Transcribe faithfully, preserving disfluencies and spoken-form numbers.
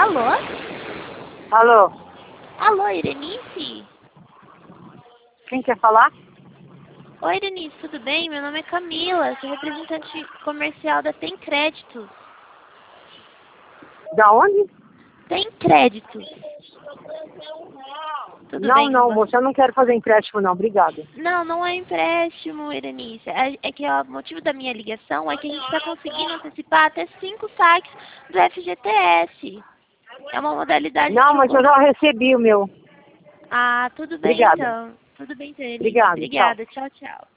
Alô? Alô? Alô, Irenice? Quem quer falar? Oi, Irenice, tudo bem? Meu nome é Camila, sou representante comercial da Tem Créditos. Da onde? Tem Créditos. Tudo não, bem não, com moça, eu não quero fazer empréstimo não, obrigada. Não, não é empréstimo, Irenice. É, é que ó, o motivo da minha ligação é que a gente está conseguindo antecipar até cinco saques do F G T S. É uma modalidade Não, que mas o... eu já recebi o meu. Ah, tudo bem Obrigada. então. Tudo bem então, Irenice. Obrigada, tchau. Obrigada. Tchau, tchau.